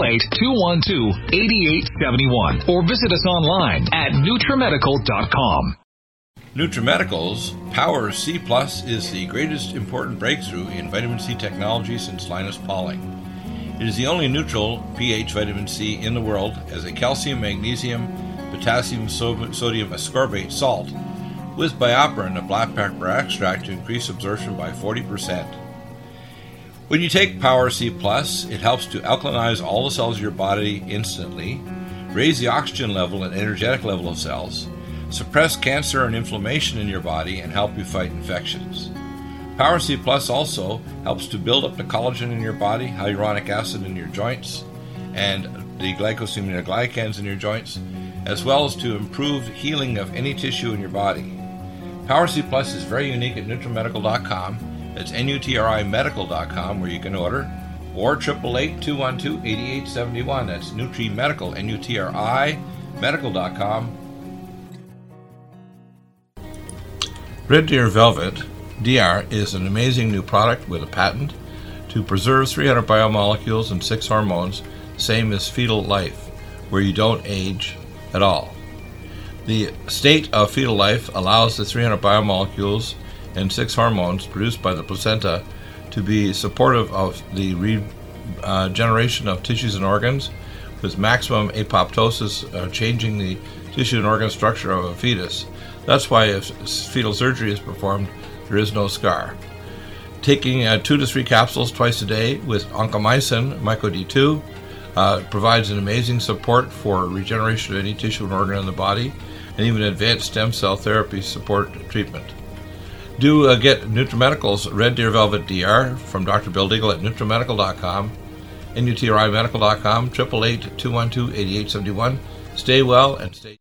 888-212-8871 or visit us online at NutriMedical.com. NutriMedical's Power C Plus is the greatest important breakthrough in vitamin C technology since Linus Pauling. It is the only neutral pH vitamin C in the world as a calcium, magnesium, potassium, sodium ascorbate salt with BioPerine, a black pepper extract, to increase absorption by 40%. When you take Power C Plus, it helps to alkalinize all the cells of your body instantly, raise the oxygen level and energetic level of cells, suppress cancer and inflammation in your body, and help you fight infections. Power C Plus also helps to build up the collagen in your body, hyaluronic acid in your joints, and the glycosaminoglycans in your joints, as well as to improve healing of any tissue in your body. Power C Plus is very unique at NutriMedical.com. That's NutriMedical.com, where you can order, or 888-212-8871. That's NutriMedical, NUTRI, medical.com. Red Deer Velvet DR is an amazing new product with a patent to preserve 300 biomolecules and 6 hormones, same as fetal life, where you don't age at all. The state of fetal life allows the 300 biomolecules and 6 hormones produced by the placenta to be supportive of the regeneration of tissues and organs, with maximum apoptosis, changing the tissue and organ structure of a fetus. That's why if fetal surgery is performed, there is no scar. Taking 2 to 3 capsules twice a day with oncomycin, MycoD2, provides an amazing support for regeneration of any tissue and organ in the body, and even advanced stem cell therapy support treatment. Do get NutriMedical's Red Deer Velvet DR from Dr. Bill Deagle at NutriMedical.com, NutriMedical.com, 888-212-8871. Stay well and stay...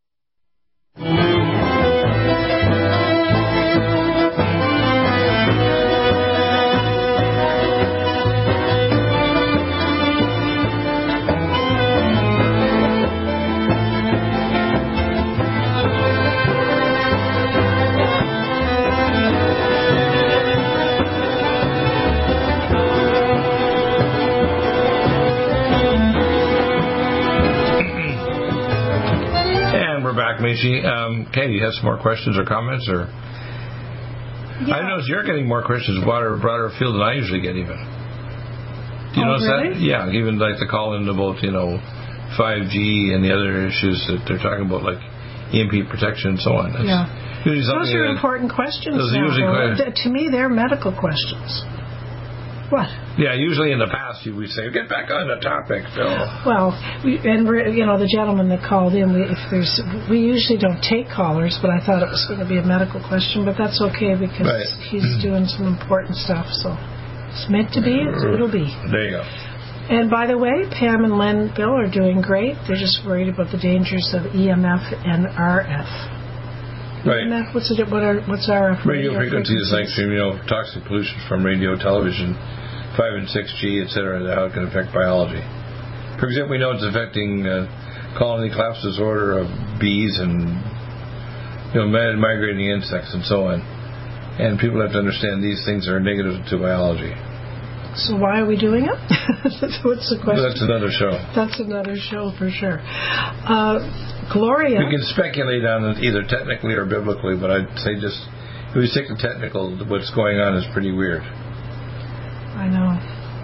Katie, you have some more questions or comments? Or yeah. I notice you're getting more questions, broader field than I usually get even. Do you notice really? that? Yeah, even like the call in about, 5G and the other issues that they're talking about, like EMP protection and so on. That's those are important questions now. To me, they're medical questions. What? Yeah, usually in the past we say, get back on the topic, Phil. Well, the gentleman that called in, we usually don't take callers, but I thought it was going to be a medical question, but that's okay because he's doing some important stuff, so it's meant to be, it'll be. There you go. And by the way, Pam and Len Bill are doing great. They're just worried about the dangers of EMF and RF. Right. EMF, what's RF? Radio frequency is like toxic pollution from radio, television, 5 and 6G, etc., how it can affect biology. For example, we know it's affecting colony collapse disorder of bees and migrating insects and so on. And people have to understand these things are negative to biology. So why are we doing it? What's the question? That's another show. That's another show for sure. Gloria. We can speculate on it either technically or biblically, but I'd say just if we stick to technical, what's going on is pretty weird. I know.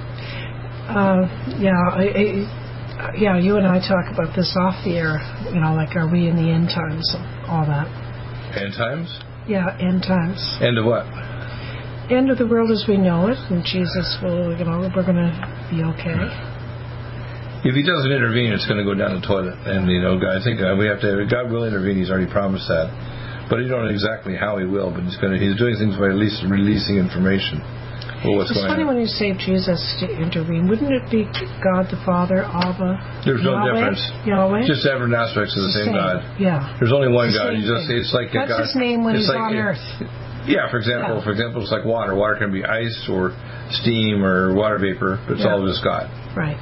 You and I talk about this off the air. Like, are we in the end times? All that. End times? Yeah, end times. End of what? End of the world as we know it, and Jesus will, we're going to be okay. If he doesn't intervene, it's going to go down the toilet. And, I think we have to, God will intervene. He's already promised that. But you don't know exactly how he will, but he's doing things by at least releasing information. what's going on. It's funny when you say Jesus to intervene. Wouldn't it be God the Father, Abba? There's no Yahweh? difference. Yahweh? Just different aspects of the same God. Yeah. There's only one God. It's like That's God. His name when He's on earth. Yeah, for example, it's like water. Water can be ice or steam or water vapor, but it's all just God. Right.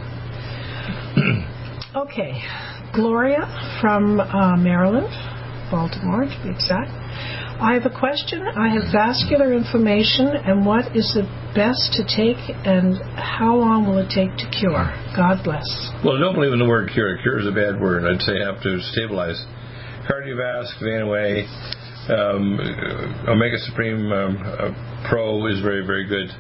Okay. Gloria from Maryland, Baltimore to be exact. I have a question. I have vascular inflammation, and what is the best to take, and how long will it take to cure? God bless. Well, I don't believe in the word cure. Cure is a bad word. I'd say have to stabilize. Cardiovasc, Vanaway, Omega Supreme Pro is very, very good.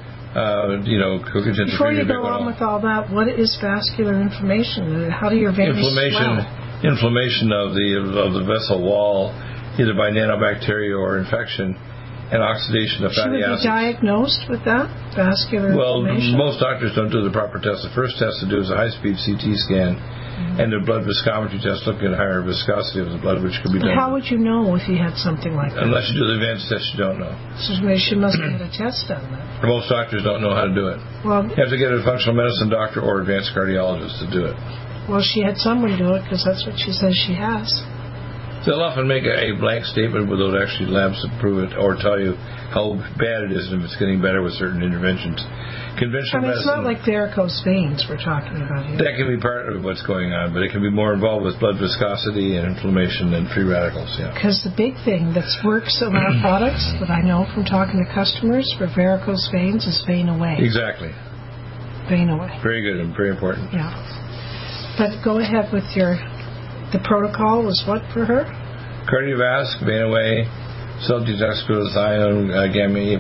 Before you go on with all that, what is vascular inflammation? How do your veins swell? Inflammation of the vessel wall, either by nanobacteria or infection, and oxidation of fatty acids. Should we be diagnosed with that, vascular inflammation? Well, most doctors don't do the proper test. The first test to do is a high-speed CT scan and a blood viscometry test looking at higher viscosity of the blood, which could be done. How would you know if you had something like that? Unless you do the advanced test, you don't know. So she must have had a test done then. Most doctors don't know how to do it. Well, you have to get a functional medicine doctor or advanced cardiologist to do it. Well, she had someone do it because that's what she says she has. They'll often make a blank statement without actually labs to prove it or tell you how bad it is and if it's getting better with certain interventions. Conventional medicine. It's not like varicose veins we're talking about here. That can be part of what's going on, but it can be more involved with blood viscosity and inflammation and free radicals. Because the big thing that works in our products that I know from talking to customers for varicose veins is Vanaway. Exactly. Vanaway. Very good and very important. Yeah. But go ahead with the protocol was what for her? Cardiovasc, Vanaway, cell detoxification, gamma E+.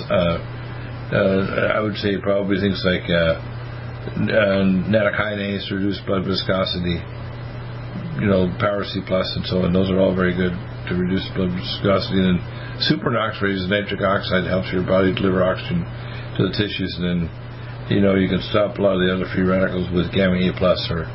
I would say probably things like nattokinase to reduce blood viscosity, Power C+, and so on. Those are all very good to reduce blood viscosity. And then Supernox raises nitric oxide, helps your body deliver oxygen to the tissues, and then you can stop a lot of the other free radicals with gamma E+, or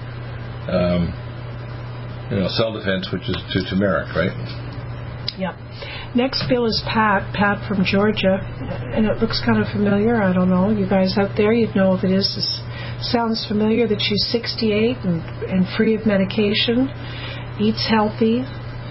cell defense, which is to turmeric, right? Yep. Next bill is Pat from Georgia, and it looks kind of familiar. I don't know. You guys out there, you'd know if it is. This sounds familiar that she's 68 and free of medication, eats healthy.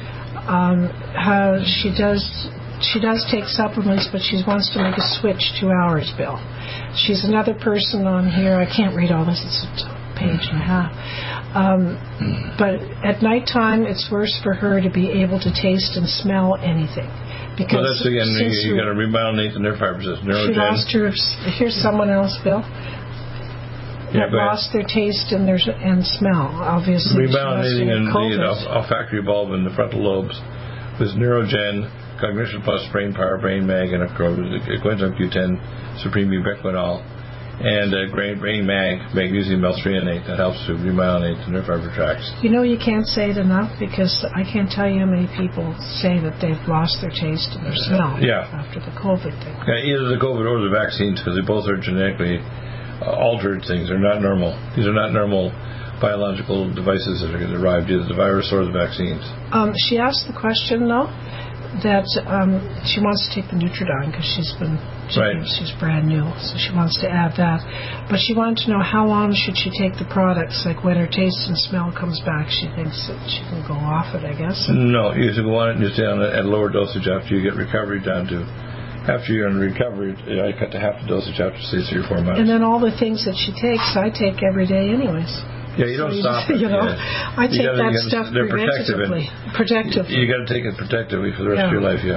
She does take supplements, but she wants to make a switch 2 hours, Bill. She's another person on here. I can't read all this. It's a page and a half. But at nighttime, it's worse for her to be able to taste and smell anything. Because that's again, you got to remyelinate the nerve fibers. She lost her. Here's someone else, Bill. Yeah, lost their taste and smell. Obviously, remyelinating in the olfactory bulb in the frontal lobes with Neurogen, Cognition Plus, Brain Power, Brain Mag, and Coenzyme Q10, Supreme Ubiquinol, and Brain Mag, magnesium L-threonate, that helps to remyelinate the nerve fiber tracts. You can't say it enough, because I can't tell you how many people say that they've lost their taste and their smell after the COVID thing. Yeah, either the COVID or the vaccines, because they both are genetically altered things. They're not normal. These are not normal biological devices that are derived, either the virus or the vaccines. She asked the question, though, that she wants to take the Nutridyne because she's brand new, so she wants to add that. But she wanted to know how long should she take the products, like when her taste and smell comes back, she thinks that she can go off it, I guess. No, you should go on it and you stay on it at a lower dosage after you get recovery down to. After you're in recovery, I cut to half the dosage after 3 or 4 months. And then all the things that she takes, I take every day anyways. Yeah, you don't stop it. I take that stuff preventatively. You got to take it protectively for the rest of your life,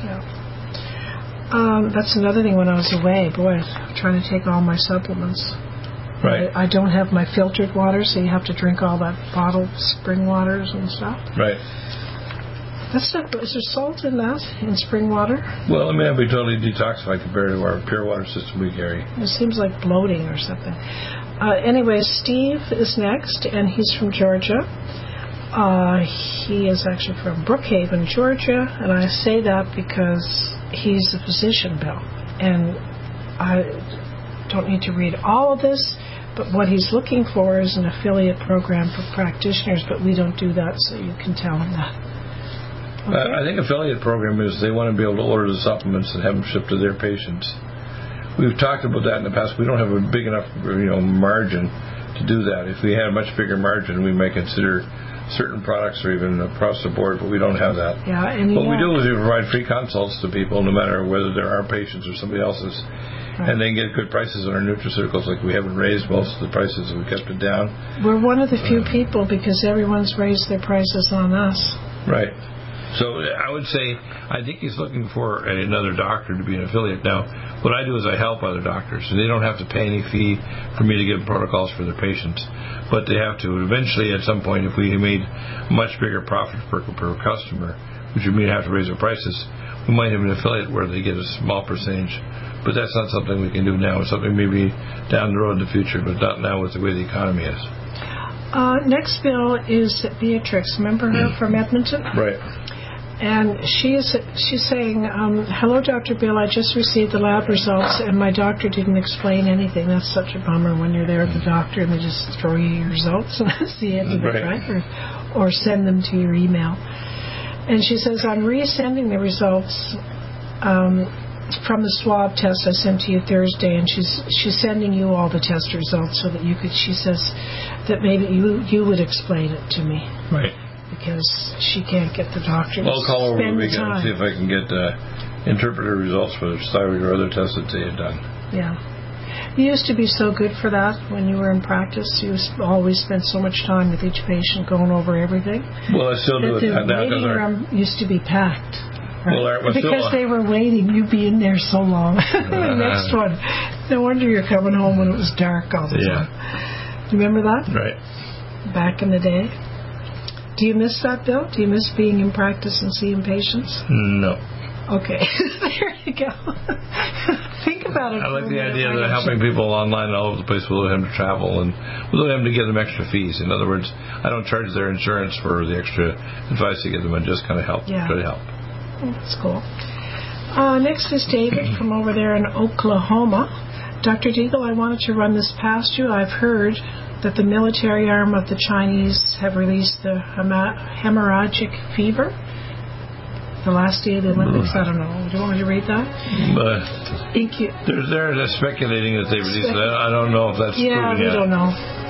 That's another thing when I was away. Boy, I'm trying to take all my supplements. Right. I don't have my filtered water, so you have to drink all that bottled spring waters and stuff. Right. Is there salt in that, in spring water? Well, it may not be totally detoxified compared to our pure water system we carry. It seems like bloating or something. Anyway, Steve is next, and he's from Georgia. He is actually from Brookhaven, Georgia, and I say that because he's a physician, Bill. And I don't need to read all of this, but what he's looking for is an affiliate program for practitioners, but we don't do that, so you can tell him that. Okay. I think affiliate program is they want to be able to order the supplements and have them shipped to their patients. we've talked about that in the past. We don't have a big enough margin to do that. If we had a much bigger margin, we might consider certain products or even across the board, but we don't have that. Yeah, and what we do is we provide free consults to people, no matter whether they're our patients or somebody else's, and they get good prices on our nutraceuticals. Like, we haven't raised most of the prices, we kept it down. We're one of the few people, because everyone's raised their prices on us. Right. So I would say, I think he's looking for another doctor to be an affiliate. Now, what I do is I help other doctors, and they don't have to pay any fee for me to give protocols for their patients. But they have to eventually, at some point, if we made much bigger profit per customer, which would mean have to raise our prices, we might have an affiliate where they get a small percentage. But that's not something we can do now. It's something maybe down the road in the future, but not now with the way the economy is. Next bill is Beatrix. Remember her from Edmonton? Right. And she's saying, hello, Dr. Bill, I just received the lab results, and my doctor didn't explain anything. That's such a bummer when you're there at the doctor and they just throw you your results and that's the end of it, right? Or send them to your email. And she says, I'm resending the results from the swab test I sent to you Thursday, and she's sending you all the test results so that you could, she says, that maybe you would explain it to me. Right. Because she can't get the doctor to I'll call over the spend weekend and see if I can get interpreter results for the thyroid or other tests that they had done. Yeah. You used to be so good for that when you were in practice. You always spent so much time with each patient going over everything. Well, I still do it now. The waiting room used to be packed. Right? Well, because they were waiting, you'd be in there so long. The next one. No wonder you're coming home when it was dark all the time. Remember that? Right. Back in the day. Do you miss that, Bill? Do you miss being in practice and seeing patients? No. Okay. There you go. Think about it. I like the idea that helping people online all over the place without having to travel and without having to give them extra fees. In other words, I don't charge their insurance for the extra advice I give them. I just kind of help. Yeah. Try to help. Oh, that's cool. Next is David from over there in Oklahoma. Dr. Deagle, I wanted to run this past you. I've heard that the military arm of the Chinese have released the hemorrhagic fever. The last day of the Olympics. I don't know. Do you want me to read that? They're speculating that they released it. I don't know if that's proven yet. Yeah, we don't know.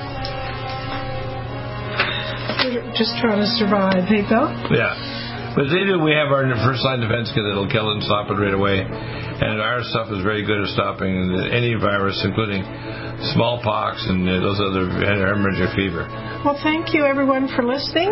We're just trying to survive. Hey, Bill? Yeah. But they do. We have our first line defense kit that'll kill it and stop it right away. And our stuff is very good at stopping any virus, including smallpox and those other hemorrhagic fever. Well, thank you, everyone, for listening.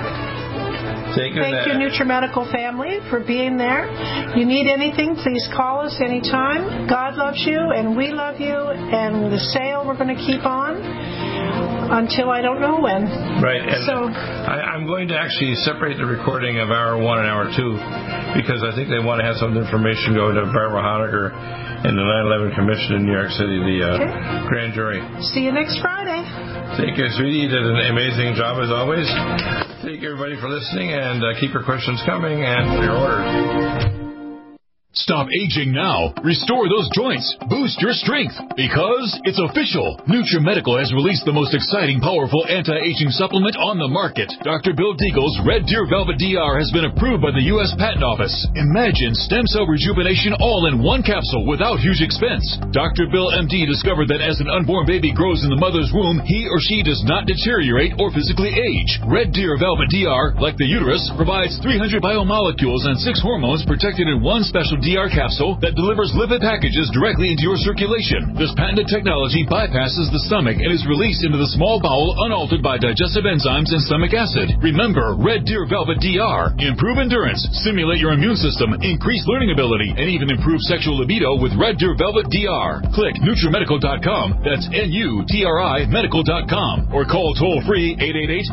Thank you, NutriMedical family, for being there. You need anything, please call us anytime. God loves you, and we love you, and the sale we're going to keep on until I don't know when. Right, and so I'm going to actually separate the recording of hour 1 and hour 2 because I think they want to have some information go to Barbara Honegger and the 9/11 Commission in New York City, the grand jury. See you next Friday. Thank you, sweetie. You did an amazing job as always. Thank you, everybody, for listening, and keep your questions coming and for your orders. Stop aging now. Restore those joints. Boost your strength. Because it's official. NutriMedical has released the most exciting, powerful anti-aging supplement on the market. Dr. Bill Deagle's Red Deer Velvet DR has been approved by the U.S. Patent Office. Imagine stem cell rejuvenation all in one capsule without huge expense. Dr. Bill MD discovered that as an unborn baby grows in the mother's womb, he or she does not deteriorate or physically age. Red Deer Velvet DR, like the uterus, provides 300 biomolecules and 6 hormones protected in one special DR capsule that delivers lipid packages directly into your circulation. This patented technology bypasses the stomach and is released into the small bowel unaltered by digestive enzymes and stomach acid. Remember, Red Deer Velvet DR. Improve endurance, stimulate your immune system, increase learning ability, and even improve sexual libido with Red Deer Velvet DR. Click NutriMedical.com, that's NUTRI Medical.com, or call toll-free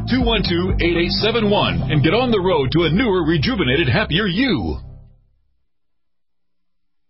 888-212-8871 and get on the road to a newer, rejuvenated, happier you.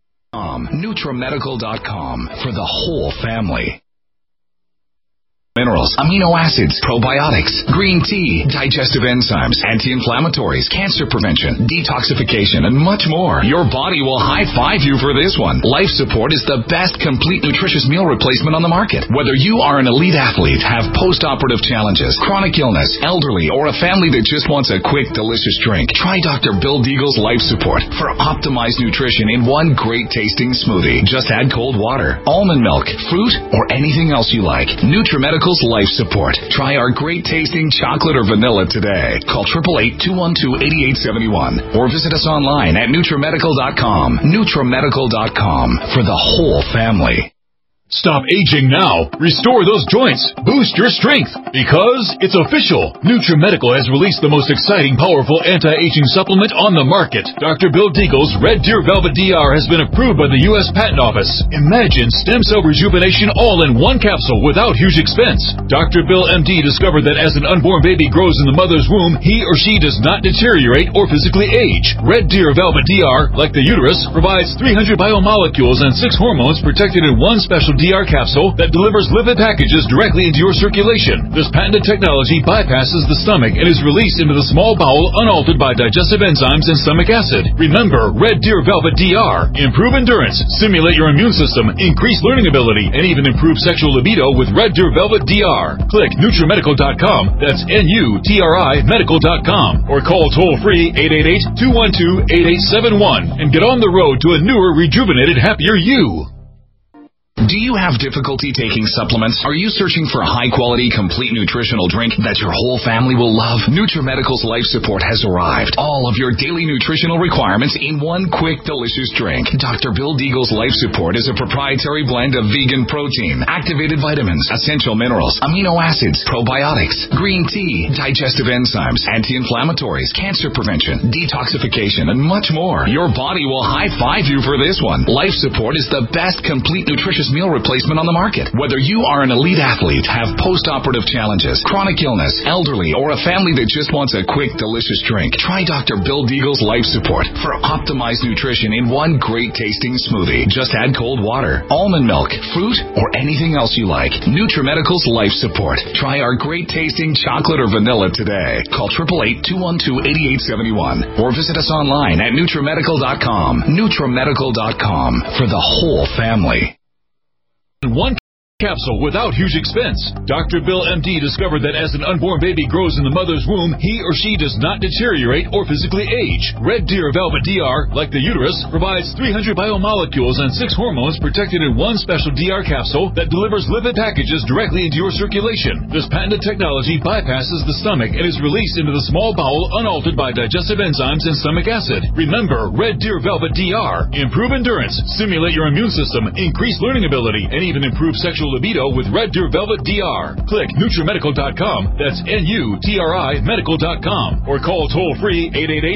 NutriMedical.com for the whole family. Mineral minerals, amino acids, probiotics, green tea, digestive enzymes, anti-inflammatories, cancer prevention, detoxification, and much more. Your body will high-five you for this one. Life Support is the best complete nutritious meal replacement on the market. Whether you are an elite athlete, have post-operative challenges, chronic illness, elderly, or a family that just wants a quick, delicious drink, try Dr. Bill Deagle's Life Support for optimized nutrition in one great-tasting smoothie. Just add cold water, almond milk, fruit, or anything else you like. NutriMedical's Life Support. Try our great-tasting chocolate or vanilla today. Call 888-212-8871 or visit us online at NutriMedical.com. NutriMedical.com for the whole family. Stop aging now. Restore those joints. Boost your strength. Because it's official. NutriMedical has released the most exciting, powerful anti-aging supplement on the market. Dr. Bill Deagle's Red Deer Velvet DR has been approved by the U.S. Patent Office. Imagine stem cell rejuvenation all in one capsule without huge expense. Dr. Bill MD discovered that as an unborn baby grows in the mother's womb, he or she does not deteriorate or physically age. Red Deer Velvet DR, like the uterus, provides 300 biomolecules and 6 hormones protected in one special DR capsule that delivers lipid packages directly into your circulation. This patented technology bypasses the stomach and is released into the small bowel unaltered by digestive enzymes and stomach acid. Remember, Red Deer Velvet DR. Improve endurance, stimulate your immune system, increase learning ability, and even improve sexual libido with Red Deer Velvet DR. Click NutriMedical.com, that's NUTRI Medical.com, or call toll-free 888-212-8871 and get on the road to a newer, rejuvenated, happier you. Do you have difficulty taking supplements? Are you searching for a high-quality, complete nutritional drink that your whole family will love? NutriMedical's Life Support has arrived. All of your daily nutritional requirements in one quick, delicious drink. Dr. Bill Deagle's Life Support is a proprietary blend of vegan protein, activated vitamins, essential minerals, amino acids, probiotics, green tea, digestive enzymes, anti-inflammatories, cancer prevention, detoxification, and much more. Your body will high-five you for this one. Life Support is the best complete nutritious meal replacement on the market. Whether you are an elite athlete, have post-operative challenges, chronic illness, elderly, or a family that just wants a quick, delicious drink, try Dr. Bill Deagle's Life Support for optimized nutrition in one great-tasting smoothie. Just add cold water, almond milk, fruit, or anything else you like. NutriMedical's Life Support. Try our great-tasting chocolate or vanilla today. Call 888-212-8871 or visit us online at NutriMedical.com. NutriMedical.com for the whole family. One capsule without huge expense. Dr. Bill MD discovered that as an unborn baby grows in the mother's womb, he or she does not deteriorate or physically age. Red Deer Velvet DR, like the uterus, provides 300 biomolecules and 6 hormones protected in one special DR capsule that delivers lipid packages directly into your circulation. This patented technology bypasses the stomach and is released into the small bowel unaltered by digestive enzymes and stomach acid. Remember, Red Deer Velvet DR. Improve endurance, stimulate your immune system, increase learning ability, and even improve sexual libido with Red Deer Velvet DR. Click NutriMedical.com, that's NUTRI Medical.com, or call toll-free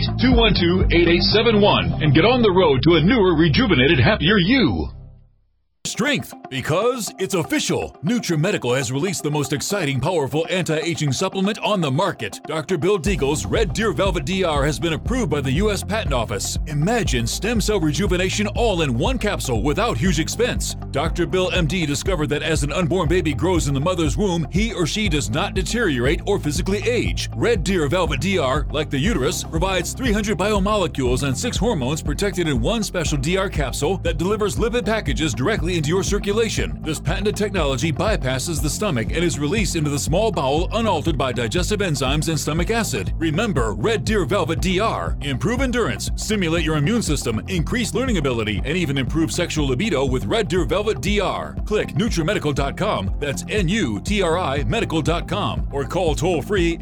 888-212-8871 and get on the road to a newer, rejuvenated, happier you. Strength, because it's official. NutriMedical has released the most exciting, powerful anti-aging supplement on the market. Dr. Bill Deagle's Red Deer Velvet DR has been approved by the U.S. Patent Office. Imagine stem cell rejuvenation all in one capsule without huge expense. Dr. Bill MD discovered that as an unborn baby grows in the mother's womb, he or she does not deteriorate or physically age. Red Deer Velvet DR, like the uterus, provides 300 biomolecules and 6 hormones protected in one special DR capsule that delivers lipid packages directly into your circulation. This patented technology bypasses the stomach and is released into the small bowel unaltered by digestive enzymes and stomach acid. Remember, Red Deer Velvet DR. Improve endurance, stimulate your immune system, increase learning ability, and even improve sexual libido with Red Deer Velvet DR. Click NutriMedical.com, that's NUTRI Medical.com, or call toll-free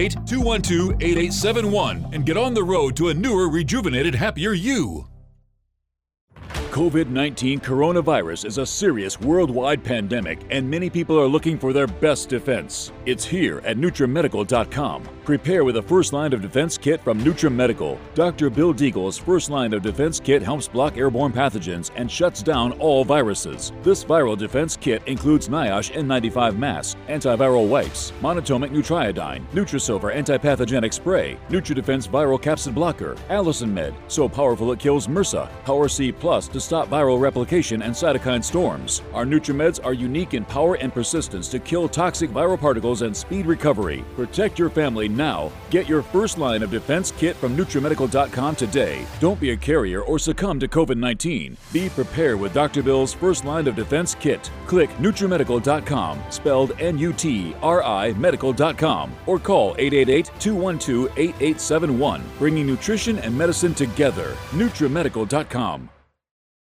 888-212-8871 and get on the road to a newer, rejuvenated, happier you. COVID-19 coronavirus is a serious worldwide pandemic, and many people are looking for their best defense. It's here at NutriMedical.com. Prepare with a first line of defense kit from NutriMedical. Dr. Bill Deagle's first line of defense kit helps block airborne pathogens and shuts down all viruses. This viral defense kit includes NIOSH N95 mask, antiviral wipes, monatomic Nutriodine, Nutrisilver antipathogenic spray, NutriDefense viral capsid blocker, Allison Med, so powerful it kills MRSA, Power C Plus to stop viral replication and cytokine storms. Our NutriMeds are unique in power and persistence to kill toxic viral particles and speed recovery. Protect your family now. Get your first line of defense kit from NutriMedical.com today. Don't be a carrier or succumb to COVID-19. Be prepared with Dr. Bill's first line of defense kit. Click NutriMedical.com, spelled N-U-T-R-I Medical.com, or call 888-212-8871, bringing nutrition and medicine together. NutriMedical.com.